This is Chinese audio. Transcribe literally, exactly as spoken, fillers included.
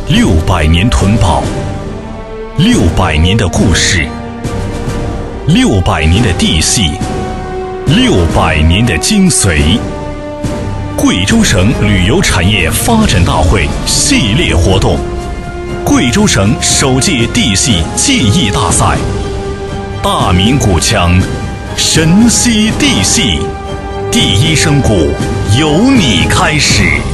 六百年囤宝，六百年的故事，六百年的地系，六百年的精髓。贵州省旅游产业发展大会系列活动，贵州省首届地系记忆大赛，大明古腔，神溪地系，第一声鼓由你开始。